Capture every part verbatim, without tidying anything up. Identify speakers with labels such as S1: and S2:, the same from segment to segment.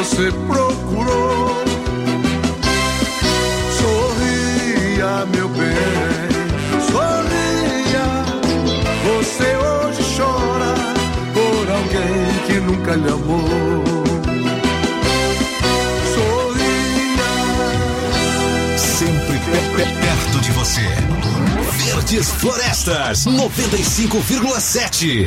S1: você procurou. Sorria, meu bem, sorria. Você hoje chora por alguém que nunca lhe amou. Sorria.
S2: Sempre perto de você. Verdes Florestas noventa e cinco vírgula sete.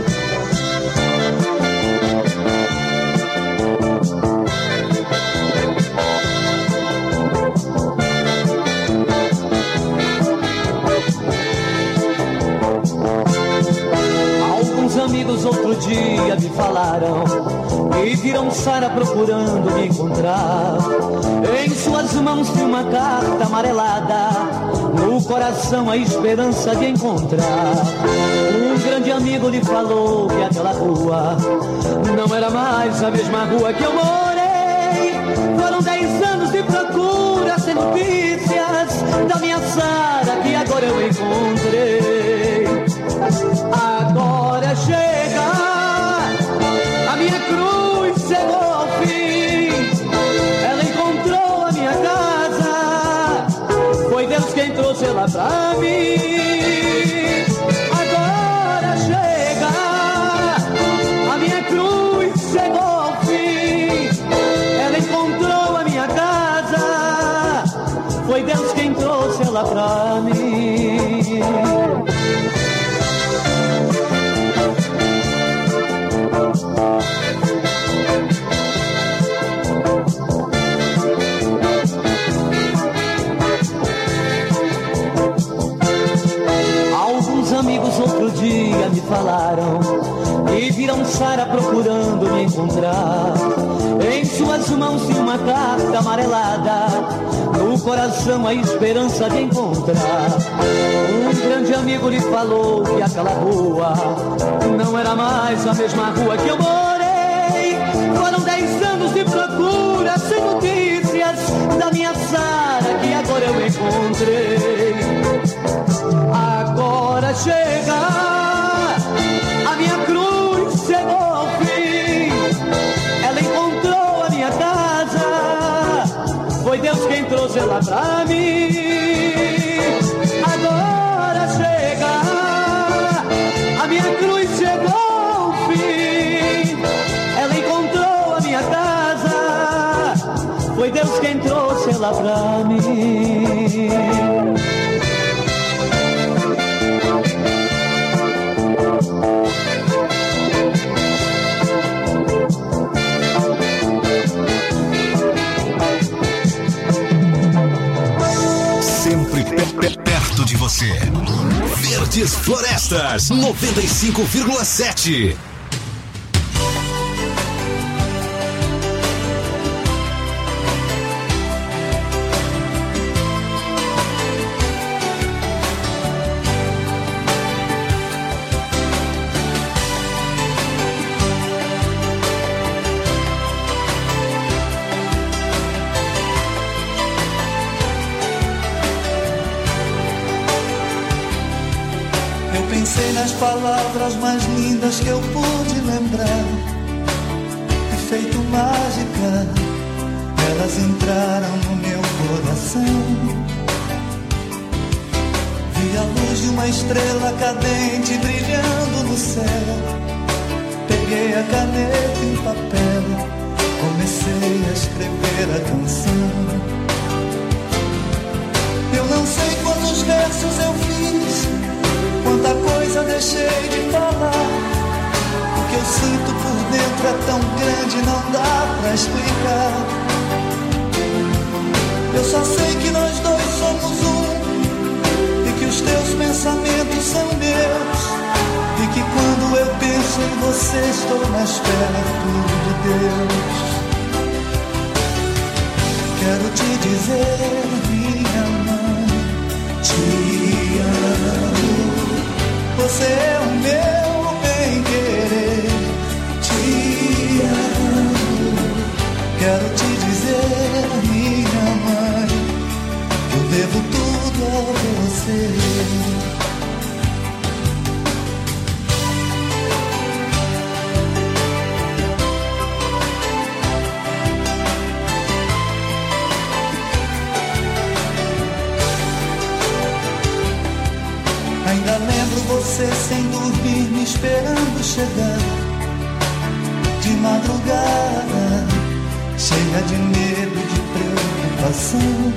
S3: Amigos outro dia me falaram e viram Sara procurando me encontrar. Em suas mãos tinha uma carta amarelada, no coração a esperança de encontrar. Um grande amigo lhe falou que aquela rua não era mais a mesma rua que eu morei. Foram dez anos de procura sem notícias da minha Sara que agora eu encontrei. Agora chega, a minha cruz chegou ao fim. Ela encontrou a minha casa, foi Deus quem trouxe ela pra mim. Agora chega, a minha cruz chegou ao fim. Ela encontrou a minha casa, foi Deus quem trouxe ela pra mim. Amigos outro dia me falaram e viram Sara procurando me encontrar. Em suas mãos tinha uma carta amarelada, no coração a esperança de encontrar. Um grande amigo lhe falou que aquela rua não era mais a mesma rua que eu morei. Foram dez anos de procura sem notícias da minha Sara que agora eu encontrei. Agora chega, a minha cruz chegou ao fim. Ela encontrou a minha casa, foi Deus quem trouxe ela pra mim. Agora chega, a minha cruz chegou ao fim. Ela encontrou a minha casa, foi Deus quem trouxe ela pra mim.
S2: Perto de você. Verdes Florestas noventa e cinco vírgula sete.
S4: Pensei nas palavras mais lindas que eu pude lembrar, e feito mágica, elas entraram no meu coração. Vi a luz de uma estrela cadente brilhando no céu. Peguei a caneta e o papel, comecei a escrever a canção. Eu não sei quantos versos eu fiz, quanta coisa deixei de falar. O que eu sinto por dentro é tão grande, não dá pra explicar. Eu só sei que nós dois somos um, e que os teus pensamentos são meus, e que quando eu penso em você estou mais perto de Deus. Quero te dizer, minha mãe, te amo. Você é o meu bem-querer, te amo. Quero te dizer, minha mãe, que eu devo tudo a você. você sem dormir, me esperando chegar de madrugada, cheia de medo e de preocupação.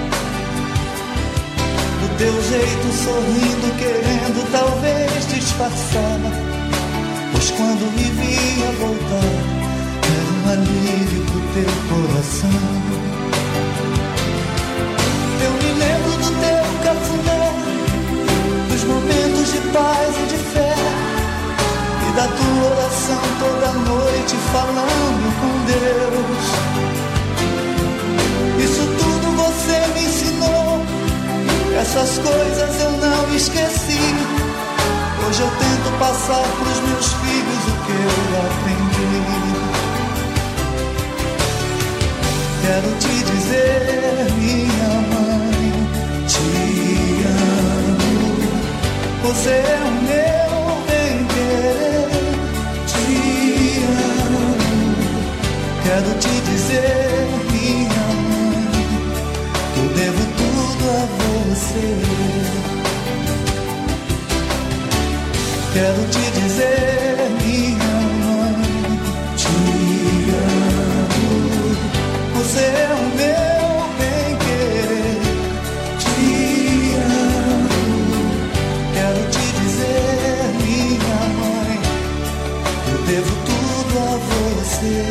S4: Do teu jeito sorrindo, querendo talvez disfarçar, pois quando me via voltar, era um alívio pro teu coração. Eu me lembro do teu cafuné, dos momentos de paz e de fé, e da tua oração toda noite falando com Deus. Isso tudo você me ensinou, essas coisas eu não esqueci. Hoje eu tento passar pros meus filhos o que eu aprendi. Quero te dizer, minha mãe, te amo. Você é o meu bem-querer, te amo. Quero te dizer, minha mãe, que eu devo tudo a você. Quero te dizer, minha mãe, te amo. Você é o meu bem-querer, te amo. Quero te dizer, minha mãe, eu devo tudo a você.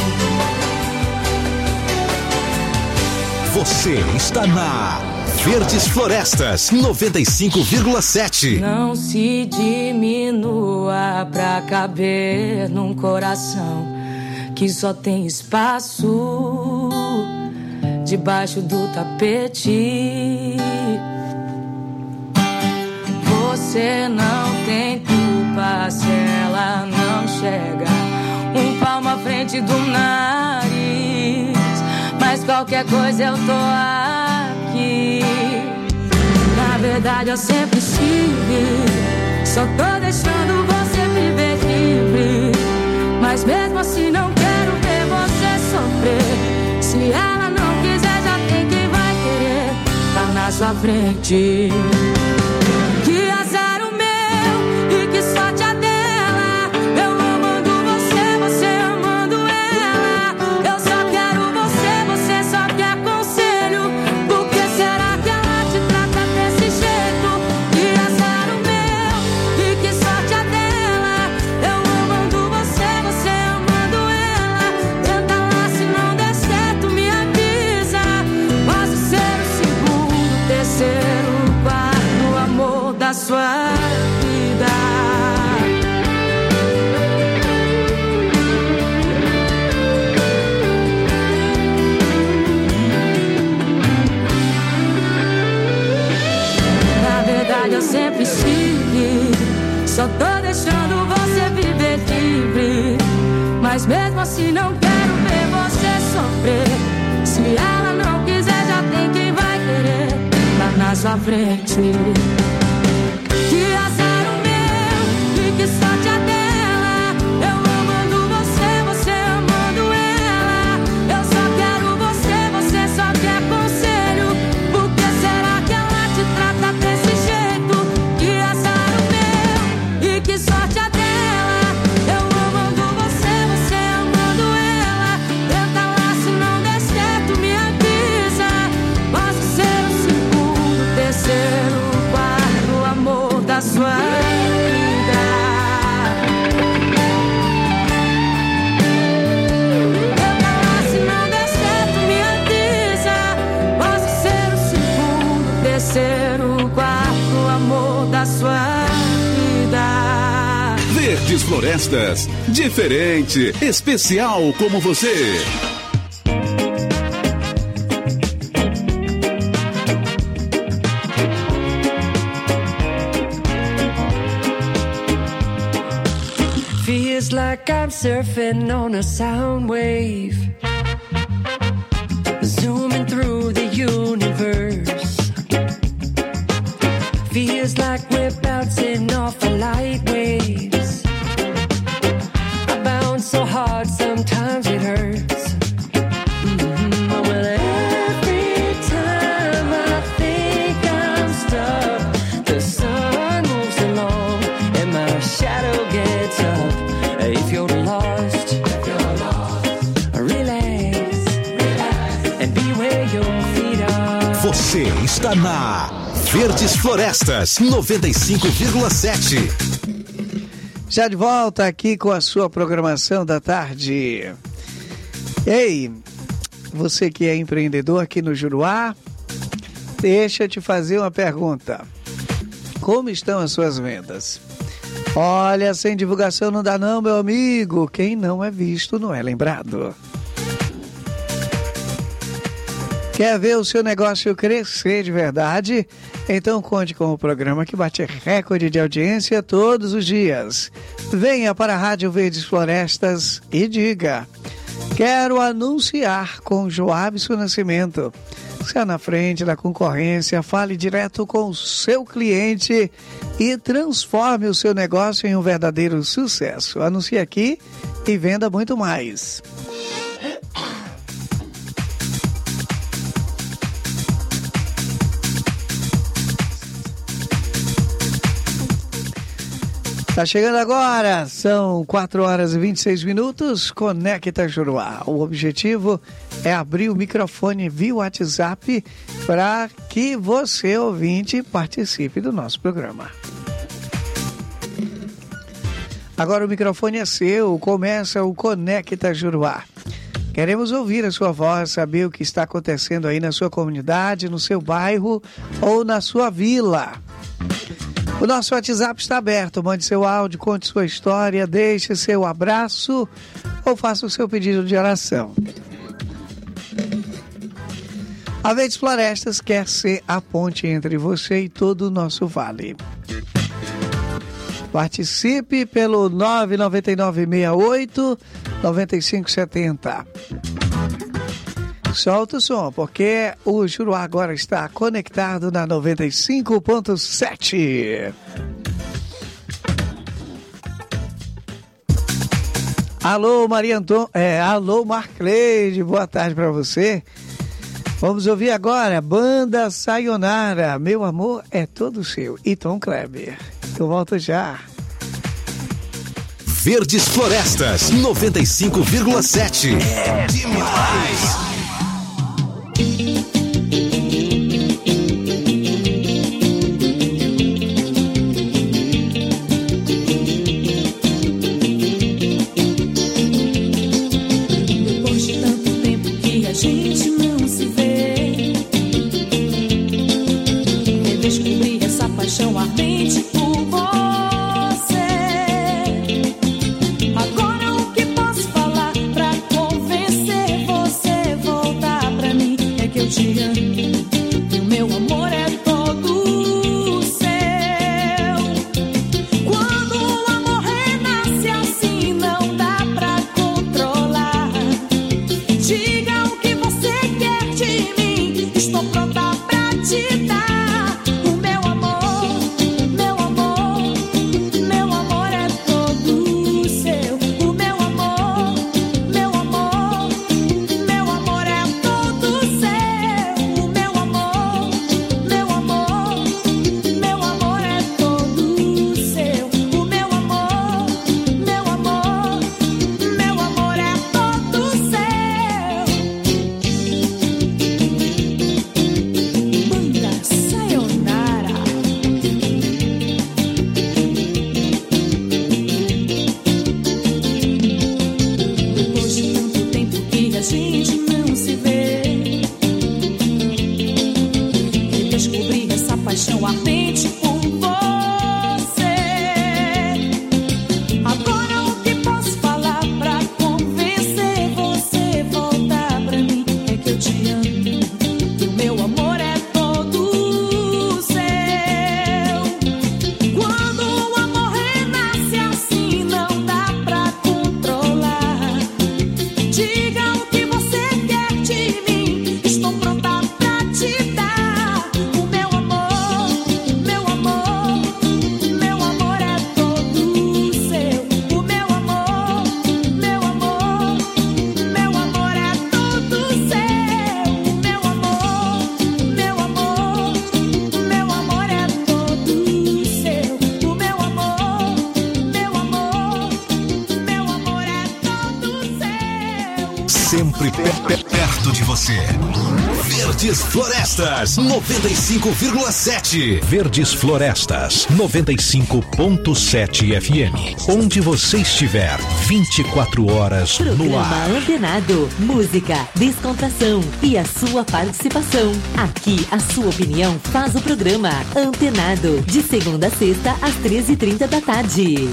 S2: Você está na Verdes Florestas noventa e cinco vírgula sete.
S5: Não se diminua pra caber num coração que só tem espaço debaixo do tapete. Você não tem culpa se ela não chega um palmo à frente do nariz, mas qualquer coisa eu tô aqui. Na verdade eu sempre estive, só tô deixando você viver livre, mas mesmo assim não quero ver você sofrer. Se ela não quiser, já tem quem vai querer tá na sua frente. Que azar o meu e que sorte a dela, eu amando você, você amando ela. Eu só quero você, você só quer conselho. Por que será que ela te trata desse jeito? Que azar o meu e que sorte a dela, eu amando você, você amando ela. Tenta lá, se não der certo me avisa. Posso ser o segundo, terceiro, quarto amor da sua vida. Na verdade eu sempre estive, só tô deixando você viver livre, mas mesmo assim não quero ver você sofrer. Se ela não quiser, já tem quem vai querer lá na sua frente. Que azar o meu e que sorte a dela, eu amando você, você amando ela. Eu só quero você, você só quer conselho. Por que será que ela te trata desse jeito? Que azar o meu e que sorte a dela, eu amando você, você amando ela. Tenta lá, se não der certo me avisa. Posso ser o segundo, terceiro, quarto amor da sua vida. Tenta lá, se não der certo me avisa. Posso ser o segundo, terceiro, quarto amor da sua vida.
S2: Verdes Florestas, diferente, especial como você.
S6: Feels like I'm surfing on a sound wave, zooming through the universe. Feels like we're bouncing off of light waves. I bounce so hard sometimes it hurts. Mm-hmm. Well, every time I think I'm stuck, the sun moves along
S2: está na Verdes Florestas noventa e cinco vírgula sete.
S7: Já de volta aqui com a sua programação da tarde. Ei, você que é empreendedor aqui no Juruá, deixa eu te fazer uma pergunta. Como estão as suas vendas? Olha, sem divulgação não dá não, meu amigo. Quem não é visto não é lembrado. Quer ver o seu negócio crescer de verdade? Então conte com o programa que bate recorde de audiência todos os dias. Venha para a Rádio Verdes Florestas e diga: quero anunciar com Joabson Nascimento. Saia na frente da concorrência, fale direto com o seu cliente e transforme o seu negócio em um verdadeiro sucesso. Anuncie aqui e venda muito mais. Tá chegando agora, são quatro horas e vinte e seis minutos, Conecta Juruá. O objetivo é abrir o microfone via WhatsApp para que você, ouvinte, participe do nosso programa. Agora o microfone é seu, começa o Conecta Juruá. Queremos ouvir a sua voz, saber o que está acontecendo aí na sua comunidade, no seu bairro ou na sua vila. O nosso WhatsApp está aberto, mande seu áudio, conte sua história, deixe seu abraço ou faça o seu pedido de oração. A Verdes Florestas quer ser a ponte entre você e todo o nosso vale. Participe pelo nove nove nove seis oito nove cinco sete zero. Solta o som, porque o Juruá agora está conectado na noventa e cinco ponto sete. Alô, Maria Antônia, é, alô, Marcleide, boa tarde para você. Vamos ouvir agora Banda Sayonara, Meu Amor é Todo Seu, e Tom Kleber. Eu volto já.
S2: Verdes Florestas noventa e cinco vírgula sete. É demais.
S5: Depois de tanto tempo que a gente não se vê, redescobri essa paixão ardente por você. Agora o que posso falar pra convencer você voltar pra mim é que eu te amo e o meu amor é todo seu. Quando o amor renasce assim não dá pra controlar. Diga o que você quer de mim, estou pronta pra te dar. O meu amor, meu amor, meu amor é todo seu. O meu amor, meu amor, meu amor é todo seu. O meu amor, meu amor, meu amor é todo seu. O meu amor, meu amor, meu amor é todo seu. Banda Sayonara. Depois de tanto tempo que a gente não se vê, redescobri essa paixão ardente por você. Agora o que posso falar pra convencer você voltar pra mim é que eu te amo e o meu amor é todo seu. Quando o amor renasce assim não dá pra controlar. Diga o que você quer de mim, estou pronta pra te dar. O meu amor, meu amor, meu amor é todo seu. O meu amor, meu amor, meu amor é todo seu. O meu amor, meu amor, meu amor é todo seu. O meu amor, meu amor, meu amor é todo seu.
S2: Sempre pe- pe- perto perto de você. Verdes Florestas, noventa e cinco vírgula sete.
S8: Verdes Florestas, noventa e cinco ponto sete F M. Onde você estiver, vinte e quatro horas
S9: Programa
S8: no ar.
S9: Antenado, música, descontração e a sua participação. Aqui a sua opinião faz o programa Antenado, de segunda a sexta às treze e trinta da tarde.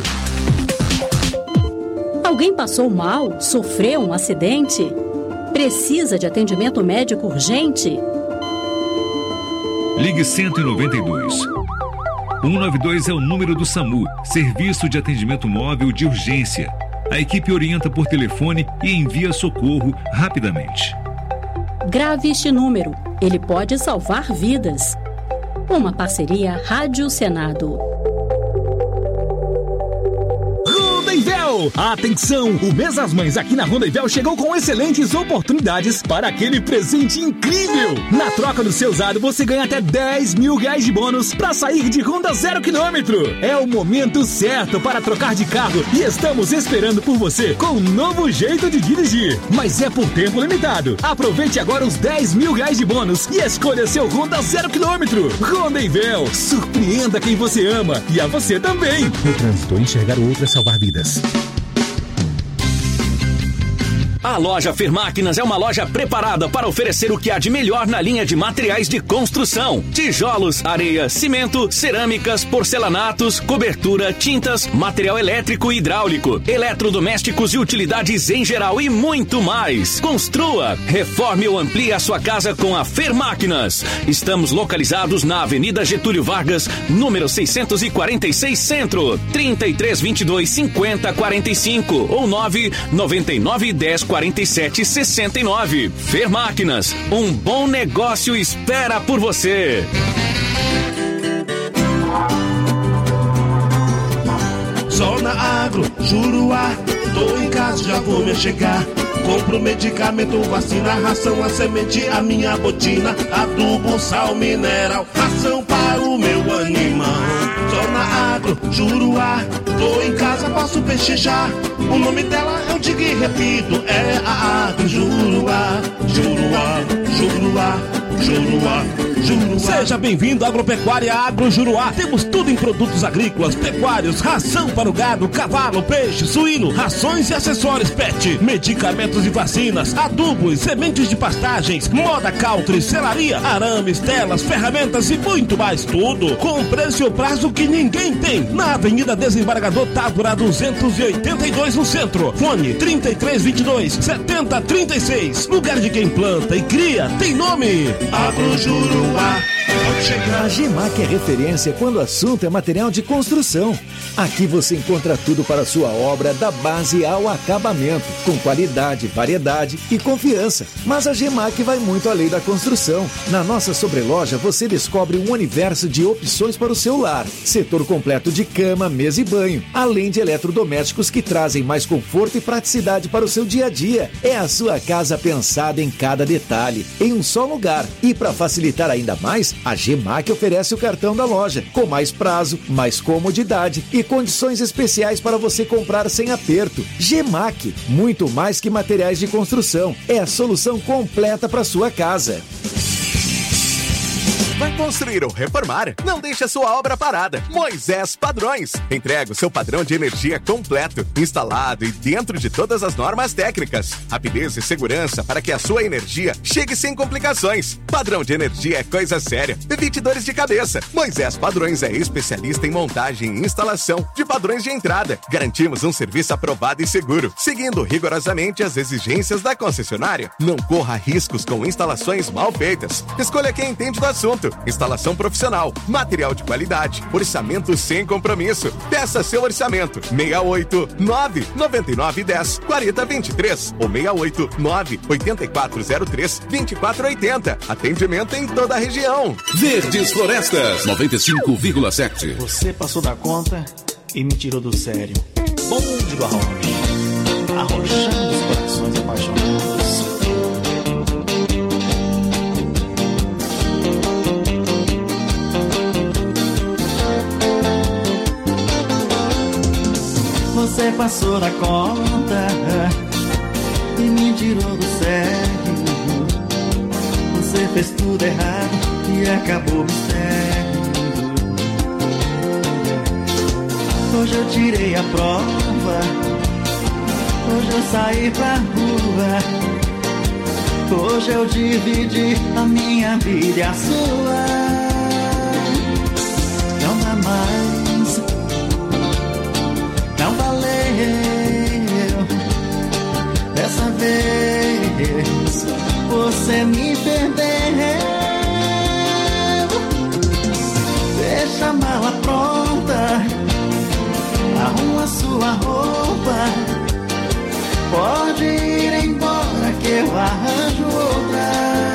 S10: Alguém passou mal? Sofreu um acidente? Precisa de atendimento médico urgente?
S11: Ligue cento e noventa e dois. cento e noventa e dois é o número do SAMU, Serviço de Atendimento Móvel de Urgência. A equipe orienta por telefone e envia socorro rapidamente.
S10: Grave este número, ele pode salvar vidas. Uma parceria Rádio Senado.
S12: Rondonvel! Atenção! O mês das mães aqui na Rondonvel chegou com excelentes oportunidades para aquele presente incrível! Na troca do seu usado, você ganha até dez mil reais de bônus para sair de Honda zero quilômetro. É o momento certo para trocar de carro e estamos esperando por você com um novo jeito de dirigir. Mas é por tempo limitado. Aproveite agora os dez mil reais de bônus e escolha seu Honda zero quilômetro. Rondonvel, surpreenda quem você ama e a você também. No trânsito, enxergar o outro é salvar vidas.
S13: A loja Fermáquinas é uma loja preparada para oferecer o que há de melhor na linha de materiais de construção: tijolos, areia, cimento, cerâmicas, porcelanatos, cobertura, tintas, material elétrico e hidráulico, eletrodomésticos e utilidades em geral e muito mais. Construa, reforme ou amplie a sua casa com a Fermáquinas. Estamos localizados na Avenida Getúlio Vargas, número seiscentos e quarenta e seis Centro, trinta e três, vinte e dois, cinquenta, quarenta e cinco ou nove noventa e nove, dez, quarenta e sete, sessenta e nove. Fermáquinas, um bom negócio espera por você.
S14: Zona Agro, Juruá, tô em casa, já vou me chegar. Compro medicamento, vacina, ração, a semente, a minha botina, adubo, sal mineral, ração para o meu animal. Zona Agro, Juruá, tô em casa, posso peixejar. O nome dela eu digo e repito, é a Agro Juruá, Juruá, Juruá, Juruá, Juruá. Seja bem-vindo à Agropecuária Agro Juruá. Temos tudo em produtos agrícolas, pecuários, ração para o gado, cavalo, peixe, suíno, rações e acessórios pet, medicamentos e vacinas, adubos, sementes de pastagens, moda country, selaria, arames, telas, ferramentas e muito mais. Tudo com preço e prazo que ninguém tem. Na Avenida Desembargador Távora duzentos e oitenta e dois no centro. Fone trinta e três, vinte e dois, setenta, trinta e seis. Lugar de quem planta e cria tem nome. Agro Juruá.
S15: A Gemac é referência quando o assunto é material de construção. Aqui você encontra tudo para a sua obra, da base ao acabamento, com qualidade, variedade e confiança. Mas a Gemac vai muito além da construção. Na nossa sobreloja você descobre um universo de opções para o seu lar. Setor completo de cama, mesa e banho, além de eletrodomésticos que trazem mais conforto e praticidade para o seu dia a dia. É a sua casa pensada em cada detalhe, em um só lugar. E para facilitar ainda mais, a Gemac oferece o cartão da loja, com mais prazo, mais comodidade e condições especiais para você comprar sem aperto. Gemac, muito mais que materiais de construção, é a solução completa para sua casa.
S16: Vai construir ou reformar? Não deixe a sua obra parada. Moisés Padrões. Entrega o seu padrão de energia completo, instalado e dentro de todas as normas técnicas. Rapidez e segurança para que a sua energia chegue sem complicações. Padrão de energia é coisa séria. Evite dores de cabeça. Moisés Padrões é especialista em montagem e instalação de padrões de entrada. Garantimos um serviço aprovado e seguro, seguindo rigorosamente as exigências da concessionária. Não corra riscos com instalações mal feitas. Escolha quem entende do assunto. Instalação profissional, material de qualidade, orçamento sem compromisso. Peça seu orçamento. seis oito nove nove nove um zero quatro zero dois três ou seis oito nove oito quatro zero três dois quatro oito zero. Atendimento em toda a região.
S2: Verdes Florestas, noventa e cinco vírgula sete.
S17: Você passou da conta e me tirou do sério. Bom de do arroz, arrochando os corações apaixonados. Você passou da conta e me tirou do sério.
S4: Você fez tudo errado e acabou me cegando. Hoje eu tirei a prova, hoje eu saí pra rua, hoje eu dividi a minha vida e a sua. Não dá mais, não valeu. Dessa vez você me perdeu. Deixa a mala pronta, arruma sua roupa, pode ir embora que eu arranjo outra.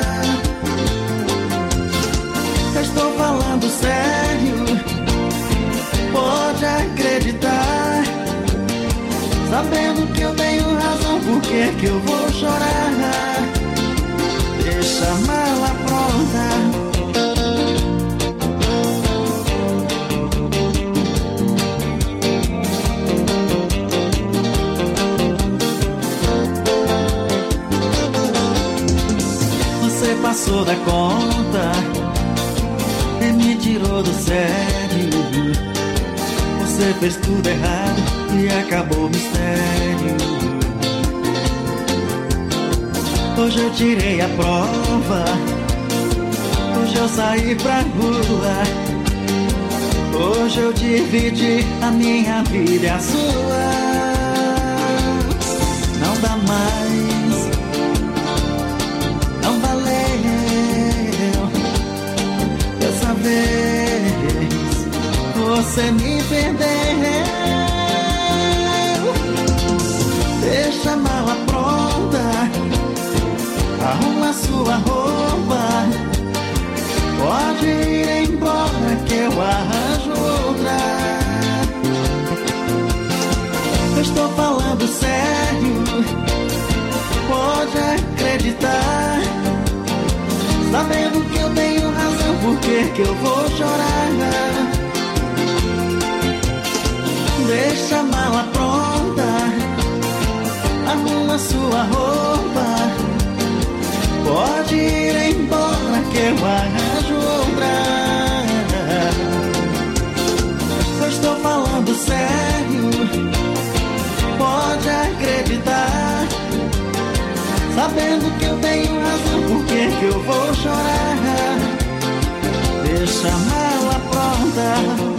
S4: Eu estou falando sério, pode acreditar. Sabendo que eu tenho razão, por que que eu vou chorar? Deixa a mala pronta. Você passou da conta e me tirou do sério. Você fez tudo errado e acabou o mistério. Hoje eu tirei a prova, hoje eu saí pra rua, hoje eu dividi a minha vida e a sua. Não dá mais, não valeu. Dessa vez você me perdeu. Deixa a mala pronta, arruma sua roupa, pode ir embora que eu arranjo outra. Eu estou falando sério, pode acreditar. Sabendo que eu tenho razão, por que que eu vou chorar? Deixa a mala pronta, arruma sua roupa, pode ir embora que eu arranjo outra. Eu estou falando sério, pode acreditar. Sabendo que eu tenho razão, por que que eu vou chorar? Deixa a mala pronta.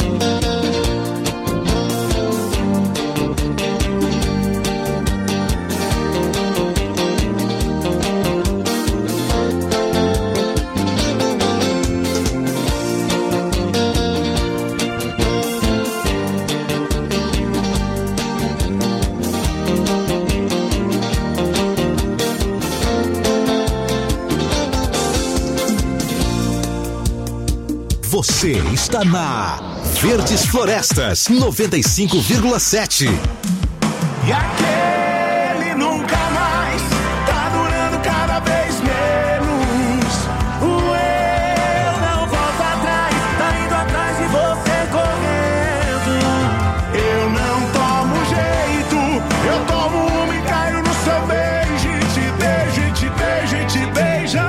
S2: Você está na Verdes Florestas noventa e cinco vírgula sete.
S18: E aquele nunca mais tá durando cada vez menos. O eu não volta atrás, tá indo atrás de você correndo. Eu não tomo jeito, eu tomo uma e caio no seu beijo. E te beijo, e te beijo, e te beijo.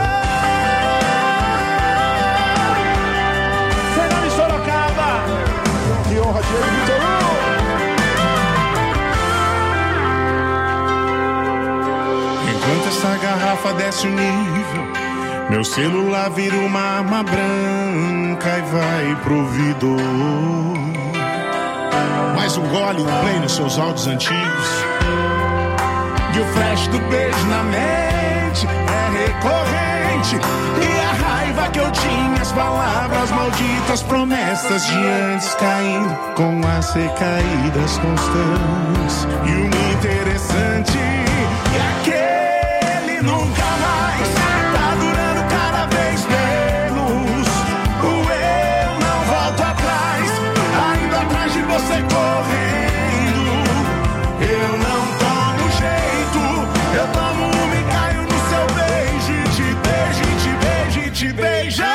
S18: Enquanto essa garrafa desce o nível, meu celular vira uma arma branca e vai pro ouvido. Mais um gole, um play nos seus áudios antigos, e o flash do beijo na mente é recorrente. E a raiva que eu tinha, as palavras malditas, promessas de antes caindo com as recaídas constantes. E o interessante é aquele nunca mais tá durando cada vez menos. O eu não volto atrás, ainda atrás de você correndo. Eu não tomo jeito, eu tomo uma e caio no seu beijo. E te beijo, e te beijo, e te beijo.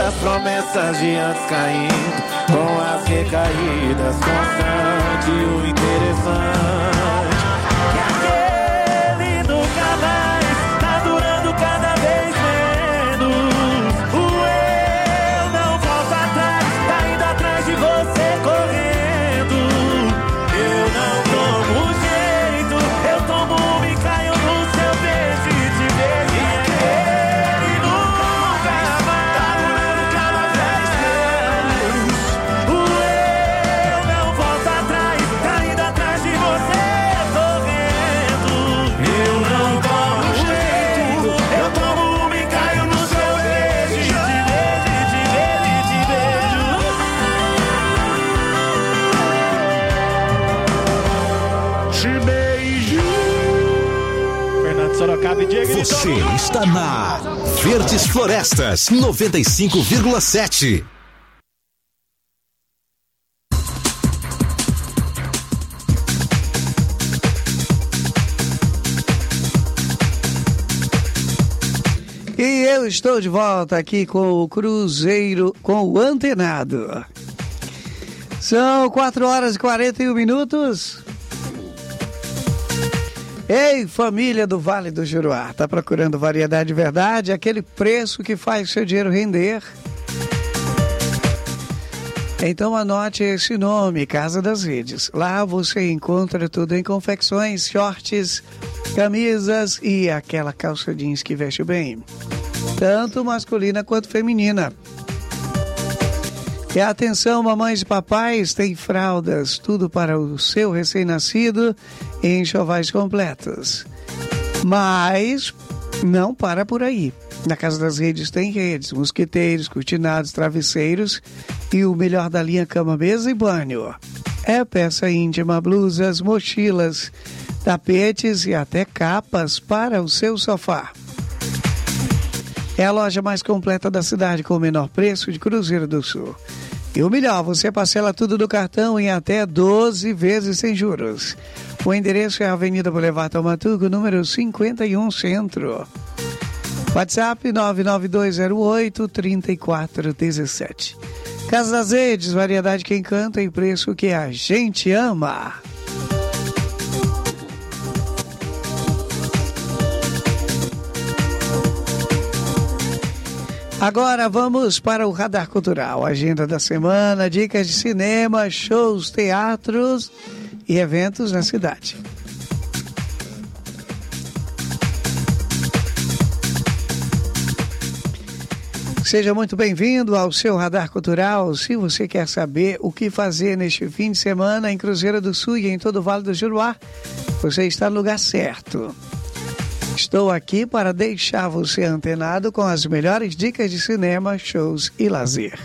S19: as promessas de antes caindo, com as recaídas constante e o interessante que aquele nunca mais tá durando cada vez menos. O eu não volta atrás, tá indo atrás de você correndo. Eu não tomo jeito, eu tomo um e caio no seu beijo e te beijo. E aquele nunca mais tá durando cada vez menos. O eu não volta atrás, tá indo atrás de você correndo. Eu não tomo jeito, eu tomo uma e caio no seu beijo. E te beijo, e te beijo, e te beijo.
S18: Te beijo.
S17: Fernando Sorocaba e Diego.
S2: Você está na Verdes Florestas noventa e cinco vírgula sete.
S7: E eu estou de volta aqui com o Cruzeiro, com o Antenado. São quatro horas e quarenta e um minutos. Ei, família do Vale do Juruá, tá procurando variedade de verdade, aquele preço que faz seu dinheiro render? Então anote esse nome, Casa das Redes. Lá você encontra tudo em confecções, shorts, camisas e aquela calça jeans que veste bem, tanto masculina quanto feminina. E atenção, mamães e papais, tem fraldas, tudo para o seu recém-nascido em enxovais completos. Mas não para por aí. Na Casa das Redes tem redes, mosquiteiros, cortinados, travesseiros e o melhor da linha cama, mesa e banho. É peça íntima, blusas, mochilas, tapetes e até capas para o seu sofá. É a loja mais completa da cidade com o menor preço de Cruzeiro do Sul. E o melhor, você parcela tudo do cartão em até doze vezes sem juros. O endereço é a Avenida Boulevard Taumatuco, número cinquenta e um, Centro. WhatsApp nove nove dois zero oito, três quatro um sete. Casa das Redes, variedade que encanta e preço que a gente ama. Agora vamos para o Radar Cultural, agenda da semana, dicas de cinema, shows, teatros e eventos na cidade. Seja muito bem-vindo ao seu Radar Cultural. Se você quer saber o que fazer neste fim de semana em Cruzeiro do Sul e em todo o Vale do Juruá, você está no lugar certo. Estou aqui para deixar você antenado com as melhores dicas de cinema, shows e lazer.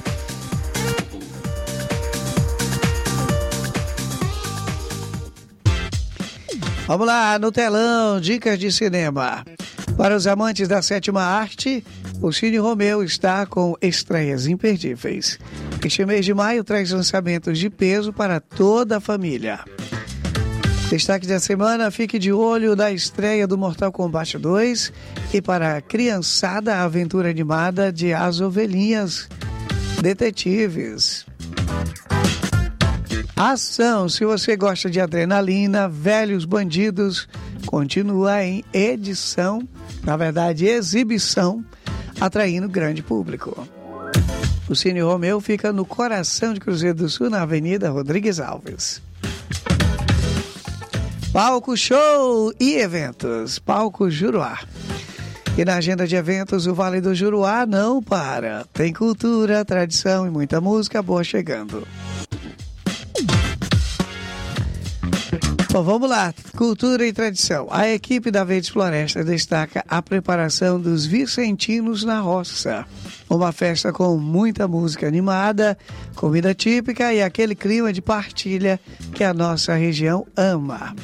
S7: Vamos lá, no telão, dicas de cinema. Para os amantes da sétima arte, o Cine Romeu está com estreias imperdíveis. Este mês de maio traz lançamentos de peso para toda a família. Destaque da semana, fique de olho na estreia do Mortal Kombat dois e para a criançada, a aventura animada de As Ovelhinhas Detetives. Ação, se você gosta de adrenalina, Velhos Bandidos continua em edição, na verdade exibição, atraindo grande público. O Cine Romeu fica no coração de Cruzeiro do Sul, na Avenida Rodrigues Alves. Palco Show e Eventos, Palco Juruá. E na agenda de eventos, o Vale do Juruá não para. Tem cultura, tradição e muita música boa chegando. Bom, vamos lá, cultura e tradição. A equipe da Verdes Florestas destaca a preparação dos vicentinos na roça. Uma festa com muita música animada, comida típica e aquele clima de partilha que a nossa região ama.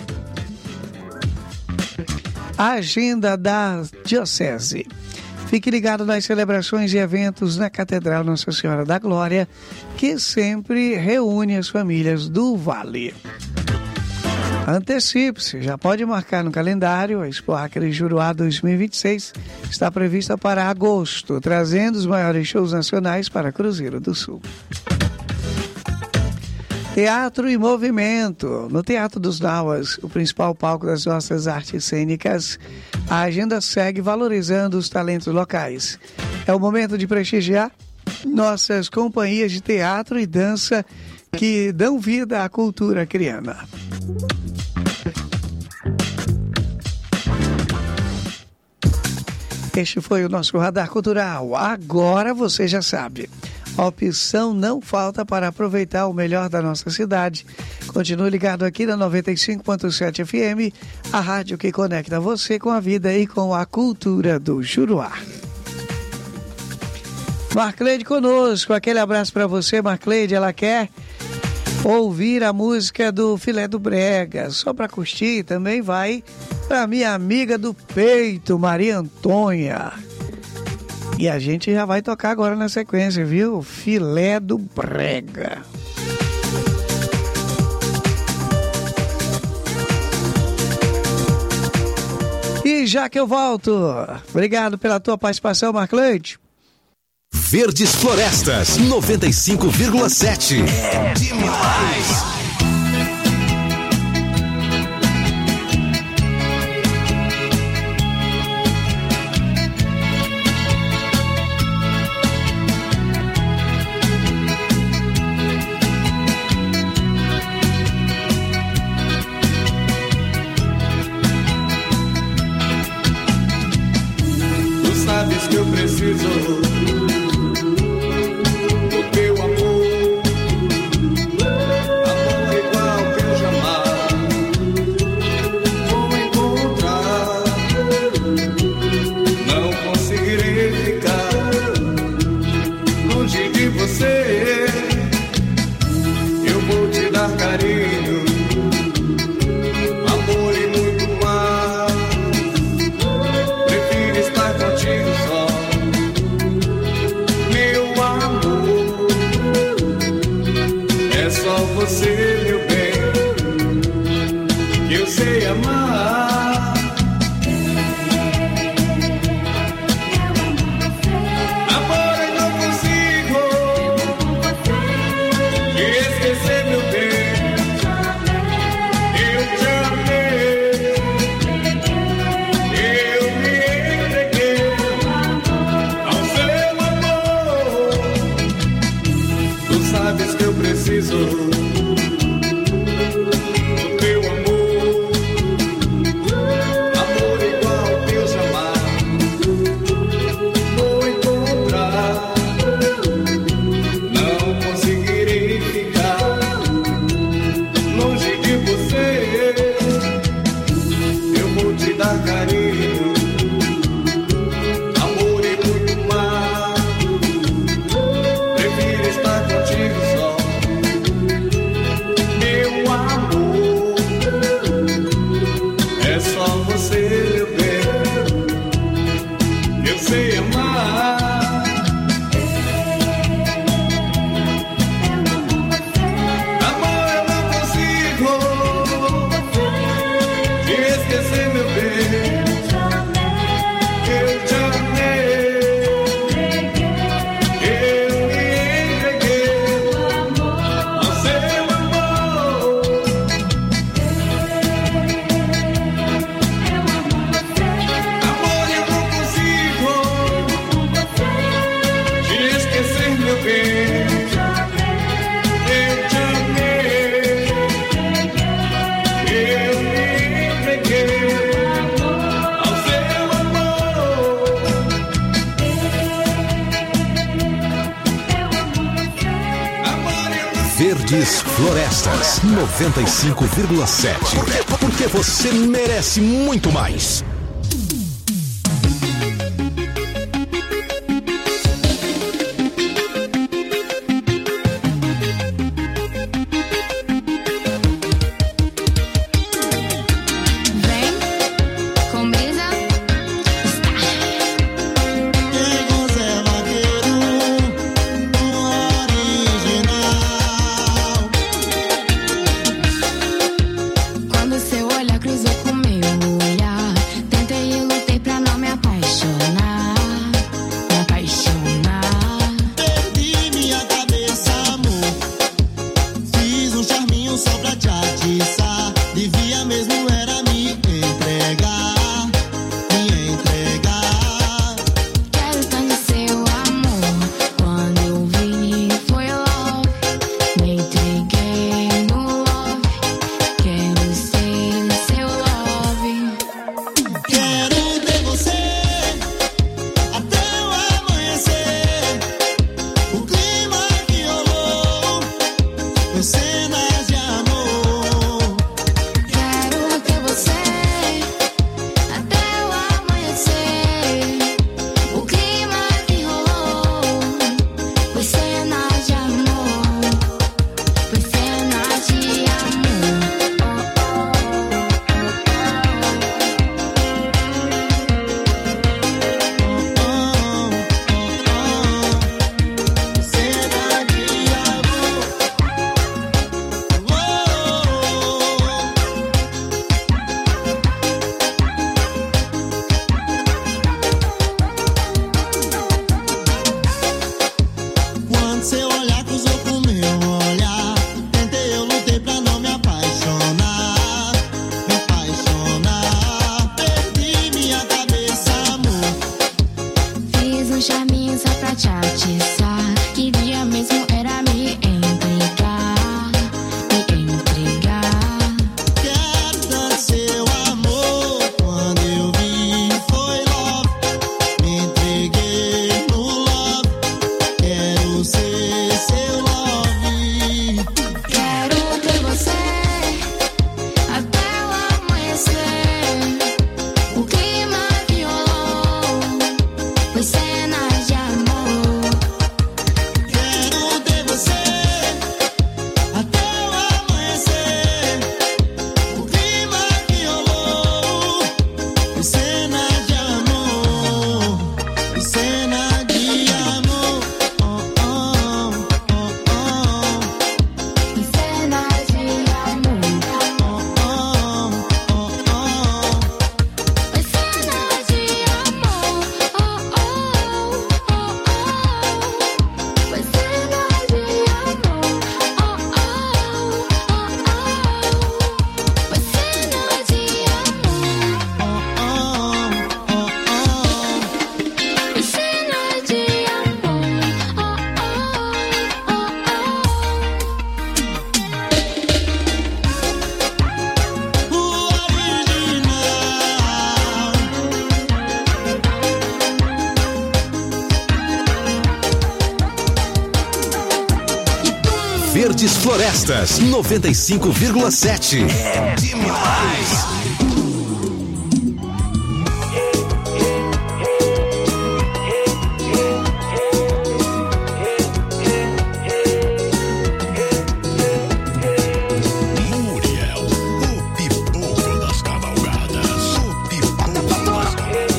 S7: A agenda da Diocese. Fique ligado nas celebrações e eventos na Catedral Nossa Senhora da Glória, que sempre reúne as famílias do Vale. Antecipe-se, já pode marcar no calendário. A Expo Acre Juruá dois mil e vinte e seis está prevista para agosto, trazendo os maiores shows nacionais para Cruzeiro do Sul. Teatro e Movimento. No Teatro dos Nauas, o principal palco das nossas artes cênicas, a agenda segue valorizando os talentos locais. É o momento de prestigiar nossas companhias de teatro e dança que dão vida à cultura criana. Este foi o nosso Radar Cultural. Agora você já sabe. A opção não falta para aproveitar o melhor da nossa cidade. Continue ligado aqui na noventa e cinco ponto sete F M, a rádio que conecta você com a vida e com a cultura do Juruá. Marcleide conosco, aquele abraço para você, Marcleide. Ela quer ouvir a música do Filé do Brega, só para curtir. Também vai para minha amiga do peito, Maria Antônia. E a gente já vai tocar agora na sequência, viu? Filé do Brega. E já que eu volto, obrigado pela tua participação, Marcleide.
S2: Verdes Florestas, noventa e cinco vírgula sete. É demais!
S1: Tu sabes que eu preciso do teu amor, amor igual que eu jamais vou encontrar. Não conseguirei ficar longe de você. Eu vou te dar carinho, amor e muito mais. Prefiro estar contigo só, meu amor. É só você, meu bem, que eu sei amar. Amor, eu não consigo te esquecer, meu bem. Eu te amei, eu me entreguei ao seu amor. Tu sabes que eu preciso do teu amor, amor igual que eu jamais vou encontrar. Não conseguirei ficar longe de você. Eu vou te dar carinho, amor e muito mais. Prefiro estar contigo só, meu amor. É só você, meu bem, eu sei amar. Amor, eu não consigo te esquecer, meu bem. Eu te amei, eu me entreguei ao seu amor. Amor, eu não consigo te esquecer, meu bem. Eu te amei, eu me entreguei ao seu amor.
S2: Verdes Florestas, noventa e cinco vírgula sete. Porque você merece muito mais.
S20: Com brisa, quando
S4: cena de amor, cena de amor, oh, oh, oh, oh. Cena de amor, oh, oh, oh, oh. Cena de amor, oh, oh, oh, oh. Cena de amor, oh, oh, oh,
S2: Verdes Florestas, noventa e cinco vírgula sete. É demais.
S18: Muriel, o pipoco das cavalgadas. O pipoco das cavalgadas.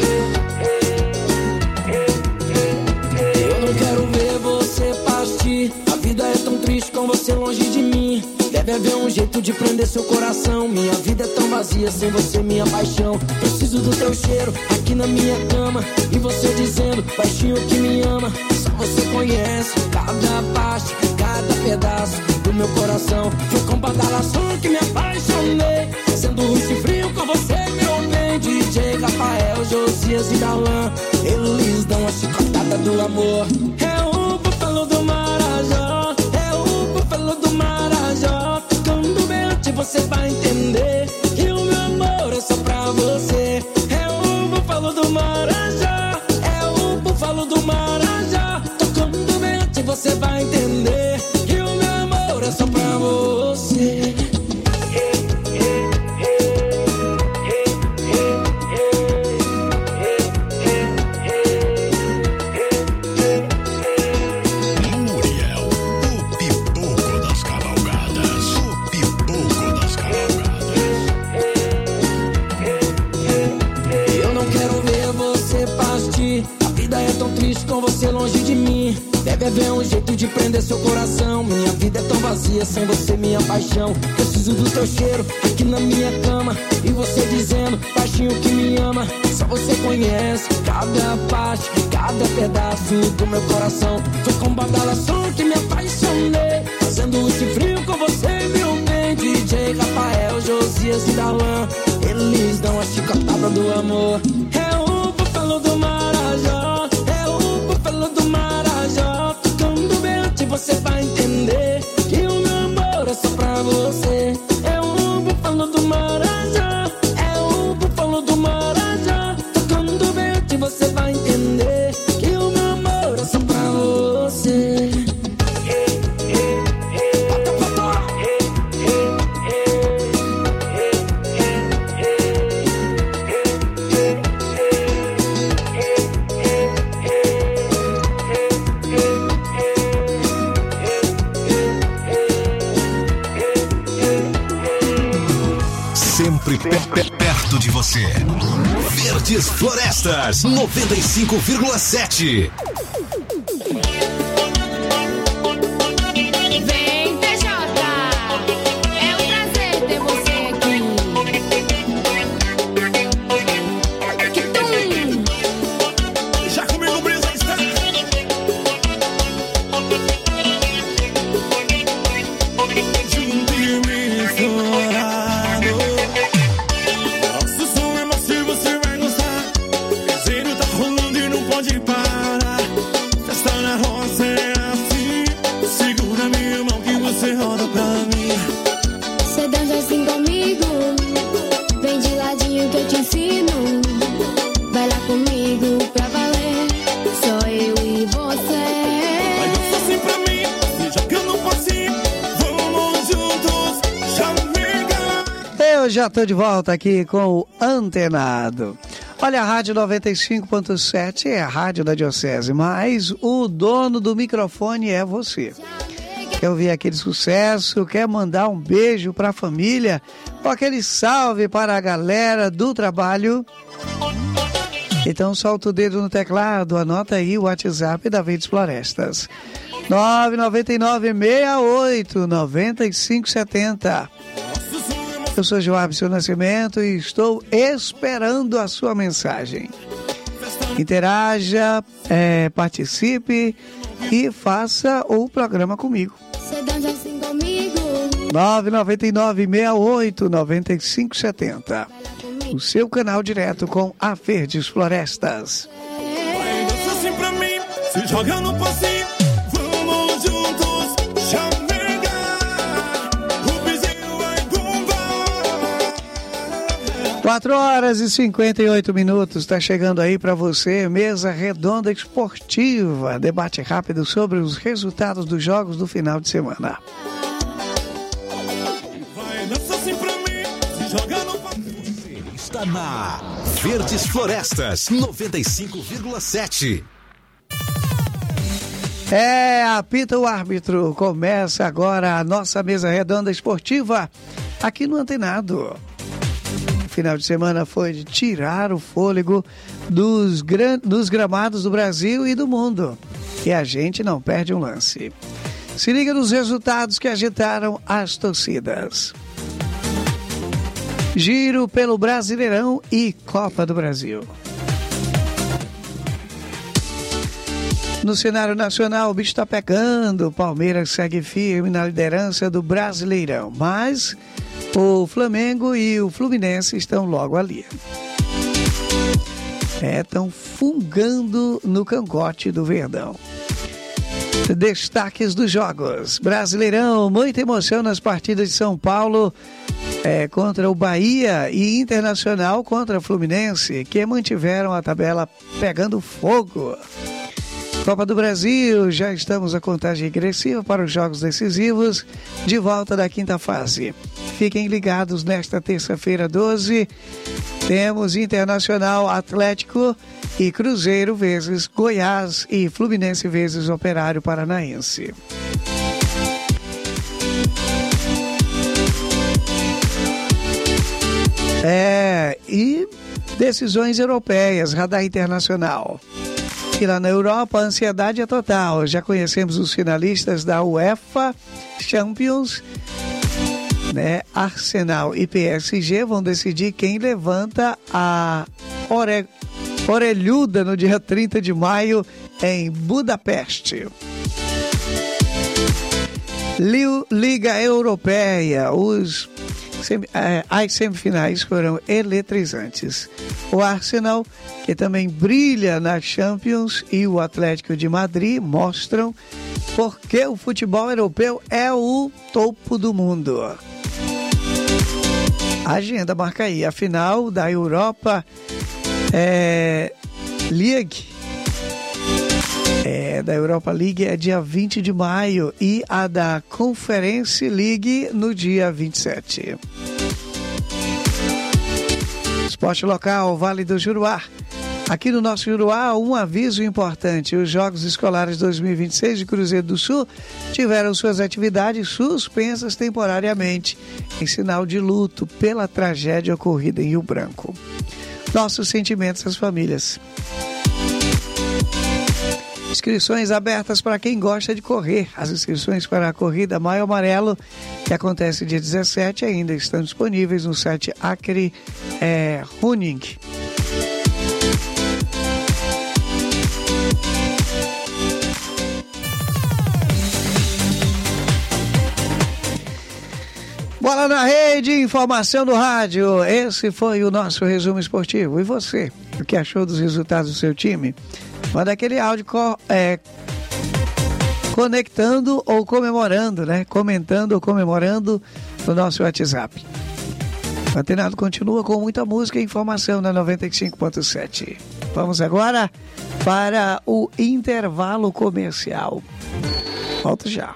S3: Eu não quero ver você partir. A vida é tão triste com você longe de mim. Deve haver um jeito de prender seu coração. Minha vida é tão vazia sem você, minha paixão. Preciso do teu cheiro aqui na minha cama. E você dizendo, baixinho que me ama. Só você conhece cada parte, cada pedaço do meu coração. Foi com badalação que me apaixonei. Sendo ruim e frio com você, meu bem. D J Rafael, Josias e Darlan, eles dão a chicotada do amor. É o búfalo do Marajó, é o búfalo do Marajó. Quando mente você vai entender que o meu amor é só pra você. É o búfalo do Marajó, é o búfalo do Marajó. Quando mente você vai entender que o meu amor é só pra você.
S18: Muriel, o pipoco das cavalgadas. O pipoco das cavalgadas.
S3: Eu não quero ver você partir. A vida é tão triste com você longe de mim. Deve haver um jeito de prender seu coração. Minha vida é tão vazia sem você, minha paixão. Preciso do teu cheiro aqui na minha cama. E você dizendo, baixinho que me ama. Só você conhece cada parte, cada pedaço do meu coração. Foi com badalação que me apaixonei. Fazendo esse frio com você, meu bem. D J Rafael, Josias e Darlan, eles dão a chicotada do amor. É o búfalo do Marajó, é o búfalo do Marajó. Quando mente você vai entender que o meu amor é só pra você. É o búfalo do Marajó, é o búfalo do Marajó. Quando mente você vai entender que o meu amor é só pra você.
S2: Sempre pe- pe- perto de você. Verdes Florestas, noventa e cinco vírgula sete.
S20: Vem, T J, é um prazer ter você aqui. Que tum!
S18: Já comigo, brisa está. Junto e me estourado. Nosso som é macio, você vai gostar. Peseiro tá rolando e não pode parar. Festa na roça é assim. Segura minha mão que você roda pra mim.
S20: Cê dança assim comigo, vem de ladinho que eu te ensino. Vai lá comigo pra valer, só eu e você.
S18: Vai dançar assim pra mim, se jogando por cima. Vamos juntos, já liga.
S7: Eu já tô de volta aqui com o Antenado. Olha, a Rádio noventa e cinco ponto sete é a rádio da Diocese, mas o dono do microfone é você. Quer ouvir aquele sucesso, quer mandar um beijo para a família, ou aquele salve para a galera do trabalho? Então solta o dedo no teclado, anota aí o WhatsApp da Verdes Florestas. nove nove nove, seis oito, nove cinco sete zero. Eu sou Joabson Nascimento e estou esperando a sua mensagem. Interaja, é, participe e faça o programa comigo.
S20: Você dança assim comigo.
S7: nove nove nove, seis oito, nove cinco sete zero. O seu canal direto com a Verdes Florestas.
S18: Vai, dança assim pra mim, se joga no passinho. Vamos juntos, chamega. O pizinho vai bombar.
S7: quatro horas e cinquenta e oito minutos. Está chegando aí para você, Mesa Redonda Esportiva. Debate rápido sobre os resultados dos jogos do final de semana.
S18: Vai, dança assim pra mim, se joga no passinho.
S2: Está na Verdes Florestas noventa e cinco vírgula sete.
S7: É, apita o árbitro. Começa agora a nossa mesa redonda esportiva aqui no Antenado. O final de semana foi de tirar o fôlego dos, gran... dos gramados do Brasil e do mundo. E a gente não perde um lance. Se liga nos resultados que agitaram as torcidas. Giro pelo Brasileirão e Copa do Brasil. No cenário nacional, o bicho está pegando. O Palmeiras segue firme na liderança do Brasileirão. Mas o Flamengo e o Fluminense estão logo ali. É, estão fungando no cangote do Verdão. Destaques dos jogos. Brasileirão, muita emoção nas partidas de São Paulo é, contra o Bahia e Internacional contra o Fluminense, que mantiveram a tabela pegando fogo. Copa do Brasil, já estamos a contagem regressiva para os jogos decisivos, de volta da quinta fase. Fiquem ligados nesta terça-feira, doze, temos Internacional, Atlético e Cruzeiro vezes Goiás e Fluminense vezes Operário Paranaense. É, e decisões europeias, Radar Internacional. E lá na Europa, a ansiedade é total. Já conhecemos os finalistas da UEFA Champions, né? Arsenal e P S G vão decidir quem levanta a ore... orelhuda no dia trinta de maio em Budapeste. Liga Europeia, os as semifinais foram eletrizantes. O Arsenal, que também brilha na Champions, e o Atlético de Madrid mostram porque o futebol europeu é o topo do mundo. A agenda marca aí a final da Europa é, League. É, da Europa League é dia vinte de maio e a da Conference League no dia vinte e sete. Esporte local, Vale do Juruá. Aqui no nosso Juruá, um aviso importante. Os Jogos Escolares dois mil e vinte e seis de Cruzeiro do Sul tiveram suas atividades suspensas temporariamente, em sinal de luto pela tragédia ocorrida em Rio Branco. Nossos sentimentos às famílias. Inscrições abertas para quem gosta de correr. As inscrições para a corrida Maio Amarelo, que acontece dia dezessete, ainda estão disponíveis no site Acre é, Running. Bola na rede, informação do rádio. Esse foi o nosso resumo esportivo. E você, o que achou dos resultados do seu time? Manda aquele áudio é, conectando ou comemorando, né? Comentando ou comemorando no nosso WhatsApp. O Antenado continua com muita música e informação na noventa e cinco ponto sete. Vamos agora para o intervalo comercial. Volto já.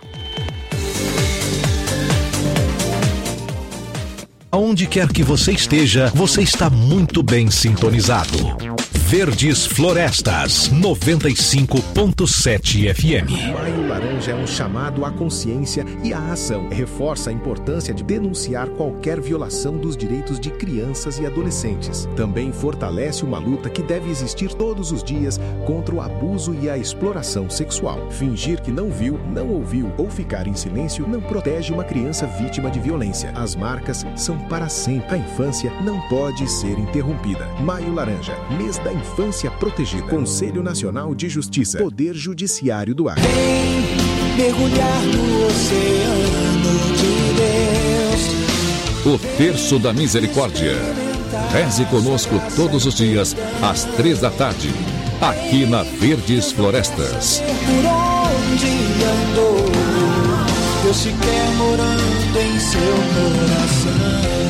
S8: Aonde quer que você esteja, você está muito bem sintonizado. Verdes Florestas, noventa e cinco ponto sete F M.
S21: Maio Laranja é um chamado à consciência e à ação. Reforça a importância de denunciar qualquer violação dos direitos de crianças e adolescentes. Também fortalece uma luta que deve existir todos os dias contra o abuso e a exploração sexual. Fingir que não viu, não ouviu ou ficar em silêncio não protege uma criança vítima de violência. As marcas são para sempre. A infância não pode ser interrompida. Maio Laranja, mês da infância protegida. Conselho Nacional de Justiça. Poder Judiciário do Acre.
S4: Vem mergulhar no oceano de Deus.
S22: O Terço da Misericórdia. Reze conosco todos os dias, às três da tarde, aqui na Verdes Florestas.
S4: Por onde andou, Deus se quer morando em seu coração.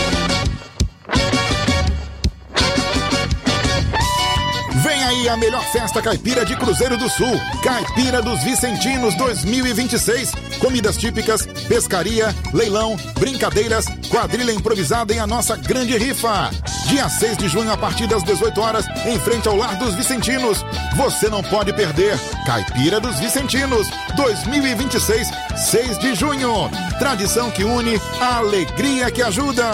S23: Vem aí a melhor festa caipira de Cruzeiro do Sul, Caipira dos Vicentinos dois mil e vinte e seis. Comidas típicas, pescaria, leilão, brincadeiras, quadrilha improvisada em a nossa grande rifa. Dia seis de junho, a partir das dezoito horas, em frente ao Lar dos Vicentinos. Você não pode perder. Caipira dos Vicentinos dois mil e vinte e seis, seis de junho. Tradição que une, a alegria que ajuda.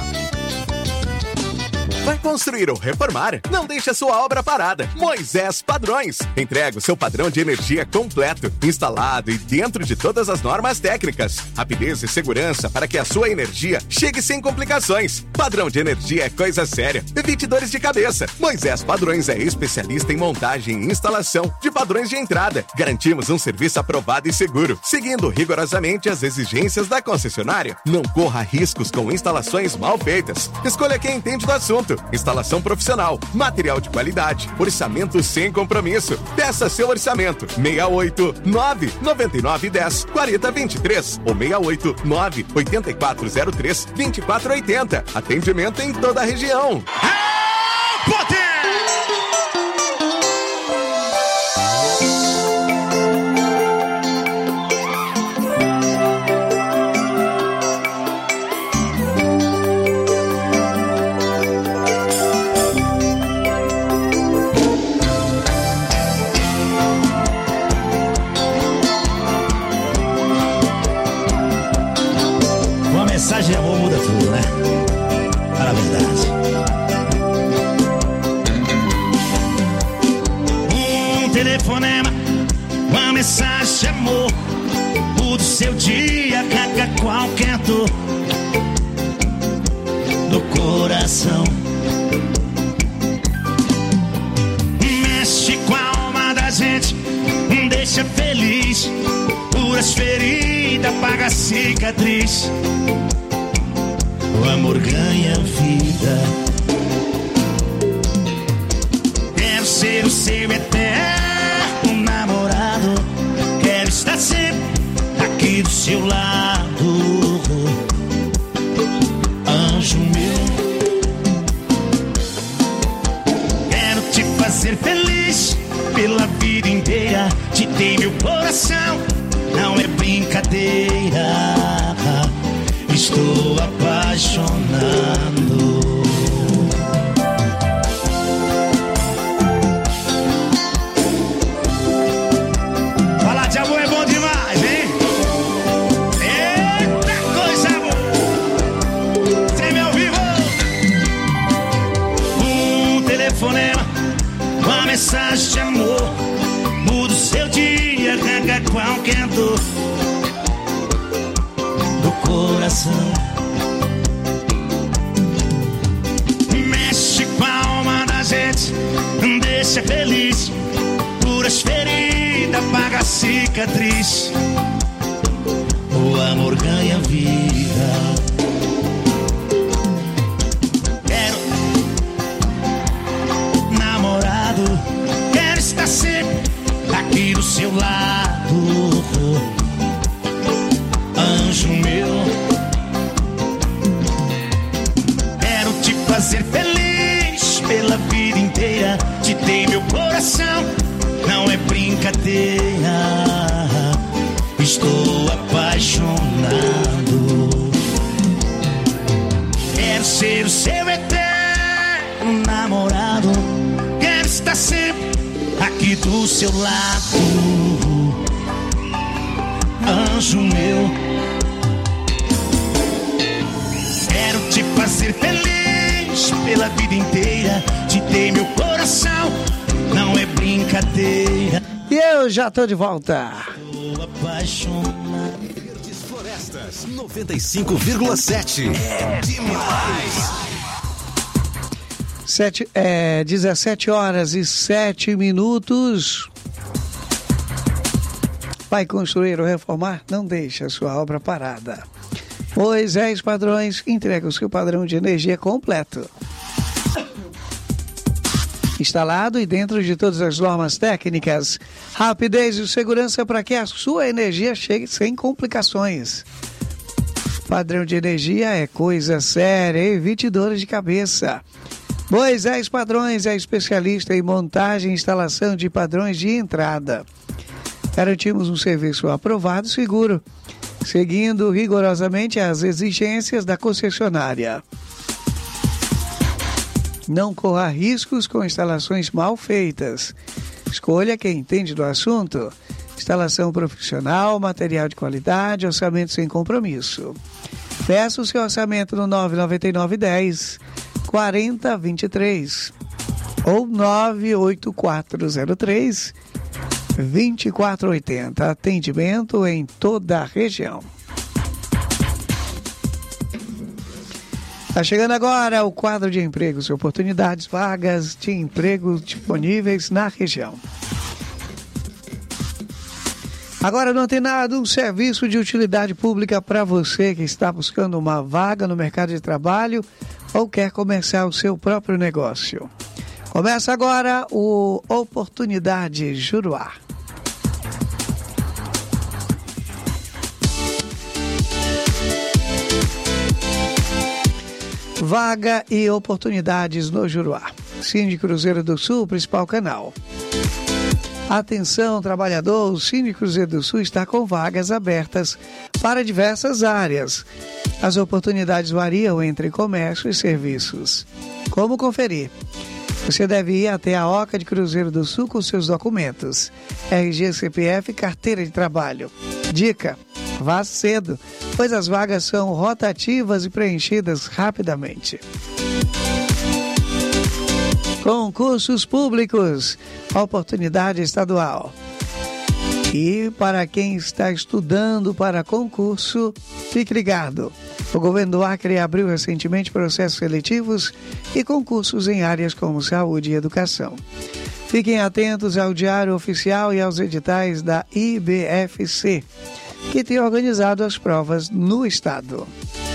S16: Vai construir ou reformar? Não deixe a sua obra parada. Moisés Padrões. Entrega o seu padrão de energia completo, instalado e dentro de todas as normas técnicas. Rapidez e segurança para que a sua energia chegue sem complicações. Padrão de energia é coisa séria. Evite dores de cabeça. Moisés Padrões é especialista em montagem e instalação de padrões de entrada. Garantimos um serviço aprovado e seguro, seguindo rigorosamente as exigências da concessionária. Não corra riscos com instalações mal feitas. Escolha quem entende do assunto. Instalação profissional, material de qualidade, orçamento sem compromisso. Peça seu orçamento. seis oito nove nove nove um zero quatro zero dois três ou seis oito nove oito quatro zero três dois quatro oito zero. Atendimento em toda a região.
S18: É poder!
S24: Mensagem de amor muda tudo, né? Para a verdade. Um telefonema, uma mensagem de amor muda o seu dia, caga qualquer dor do coração. Mexe com a alma da gente, deixa feliz, cura as feridas, paga a cicatriz. O amor ganha vida. Quero ser o seu eterno namorado. Quero estar sempre aqui do seu lado. Anjo meu, quero te fazer feliz pela vida inteira. Te dei meu coração, não é brincadeira. Estou apaixonado. Falar de amor é bom demais, hein? Eita coisa boa! Você me ouviu? Um telefonema, uma mensagem de amor muda o seu dia, arranca qualquer dor coração. Mexe com a alma da gente, deixa feliz, cura as feridas, paga a cicatriz. O amor ganha vida. Quero namorado, quero estar sempre aqui do seu lado. Anjo meu, quero te fazer feliz pela vida inteira. Te dei meu coração, não é brincadeira. Estou apaixonado. Quero ser o seu eterno namorado. Quero do seu lado, anjo meu. Quero te fazer feliz pela vida inteira. Te dei meu coração, não é brincadeira.
S7: E eu já tô de volta.
S24: Tô apaixonado.
S2: Verdes Florestas noventa e cinco vírgula sete. É demais.
S7: Sete, é, dezessete horas e sete minutos. Vai construir ou reformar? Não deixe a sua obra parada. Moisés Padrões entrega o seu padrão de energia completo. Instalado e dentro de todas as normas técnicas, rapidez e segurança para que a sua energia chegue sem complicações. Padrão de energia é coisa séria, evite dores de cabeça. Moisés Padrões é especialista em montagem e instalação de padrões de entrada. Garantimos um serviço aprovado e seguro, seguindo rigorosamente as exigências da concessionária. Não corra riscos com instalações mal feitas. Escolha quem entende do assunto. Instalação profissional, material de qualidade, orçamento sem compromisso. Peça o seu orçamento no nove nove nove um zero quatro zero dois três ou nove oito quatro zero três dois quatro oito zero. Atendimento em toda a região. Está chegando agora o quadro de empregos e oportunidades, vagas de emprego disponíveis na região. Agora não tem nada, um serviço de utilidade pública para você que está buscando uma vaga no mercado de trabalho ou quer começar o seu próprio negócio. Começa agora o Oportunidade Juruá. Vaga e oportunidades no Juruá. Cine Cruzeiro do Sul, principal canal. Atenção, trabalhador, o Cine Cruzeiro do Sul está com vagas abertas para diversas áreas. As oportunidades variam entre comércio e serviços. Como conferir? Você deve ir até a Oca de Cruzeiro do Sul com seus documentos, R G, C P F e carteira de trabalho. Dica: vá cedo, pois as vagas são rotativas e preenchidas rapidamente. Concursos públicos, oportunidade estadual. E para quem está estudando para concurso, fique ligado. O governo do Acre abriu recentemente processos seletivos e concursos em áreas como saúde e educação. Fiquem atentos ao Diário Oficial e aos editais da I B F C, que tem organizado as provas no estado.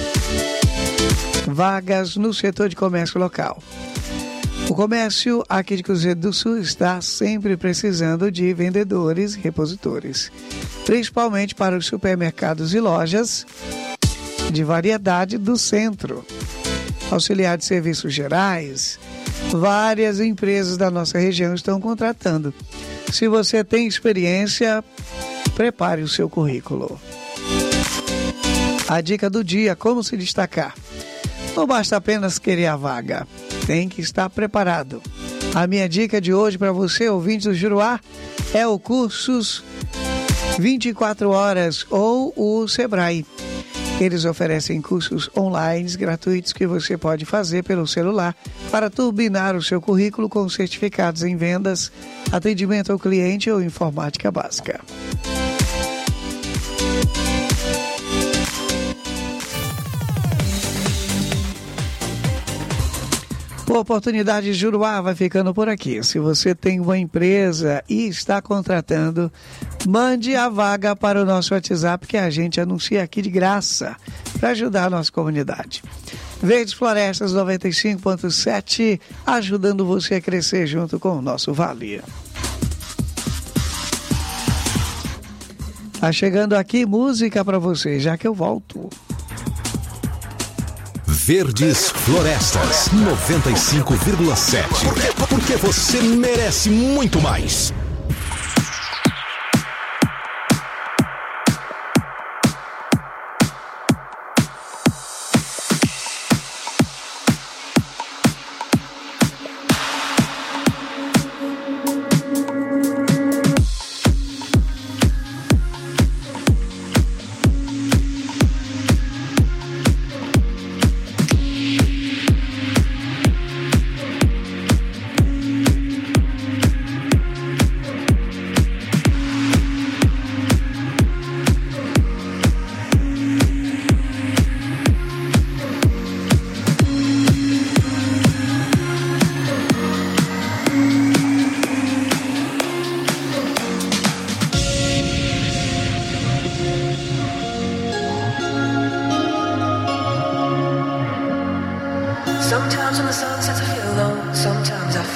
S7: Vagas no setor de comércio local. O comércio aqui de Cruzeiro do Sul está sempre precisando de vendedores e repositores, principalmente para os supermercados e lojas de variedade do centro. Auxiliar de serviços gerais, várias empresas da nossa região estão contratando. Se você tem experiência, prepare o seu currículo. A dica do dia: como se destacar. Não basta apenas querer a vaga, tem que estar preparado. A minha dica de hoje para você, ouvinte do Juruá, é o Cursos vinte e quatro horas ou o Sebrae. Eles oferecem cursos online gratuitos que você pode fazer pelo celular para turbinar o seu currículo com certificados em vendas, atendimento ao cliente ou informática básica. A Oportunidade Juruá vai ficando por aqui. Se você tem uma empresa e está contratando, mande a vaga para o nosso WhatsApp que a gente anuncia aqui de graça para ajudar a nossa comunidade. Verdes Florestas noventa e cinco ponto sete, ajudando você a crescer junto com o nosso Vale. Tá chegando aqui música para você, já que eu volto.
S2: Verdes Florestas noventa e cinco vírgula sete. Porque você merece muito mais.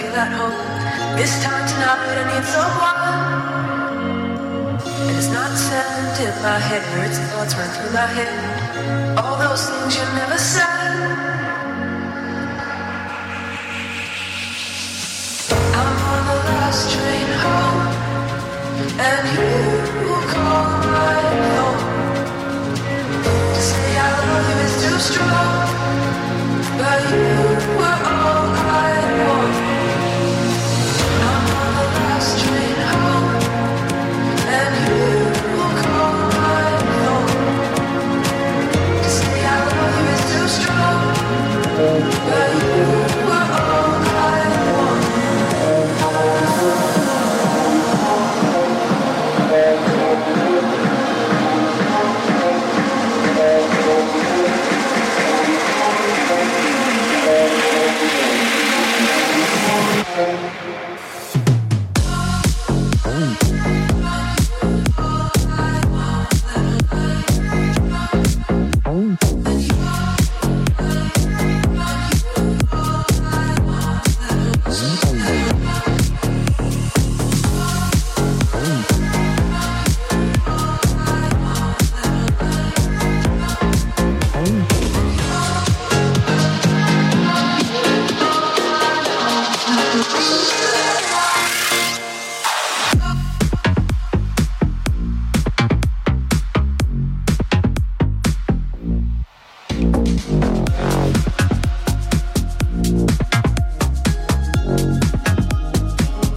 S5: feel at home. This time tonight I need someone. And it's not sand in my head, words and thoughts run through my head. All those things you never said. I'm on the last train home, and you call my phone. To say I love you is too strong, but you were all I want. I'm on the last train home, and you call my phone. To say I love you is too strong, but you were all I want.